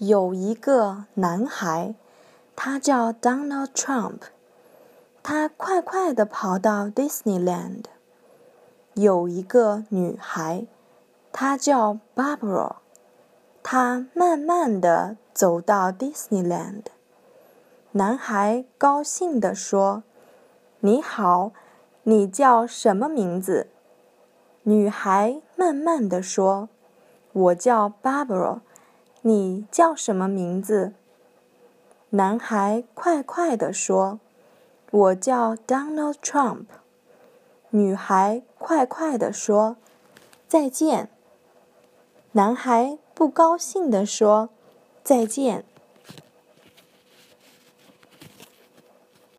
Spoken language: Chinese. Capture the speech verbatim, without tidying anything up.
有一个男孩，他叫 Donald Trump， 他快快地跑到 Disneyland。有一个女孩，她叫 Barbara， 她慢慢地走到 Disneyland。男孩高兴地说：“你好，你叫什么名字？”女孩慢慢地说：“我叫 Barbara， 你叫什么名字？”男孩快快地说：“我叫 Donald Trump。”女孩快快地说：“再见。”男孩不高兴地说：“再见。”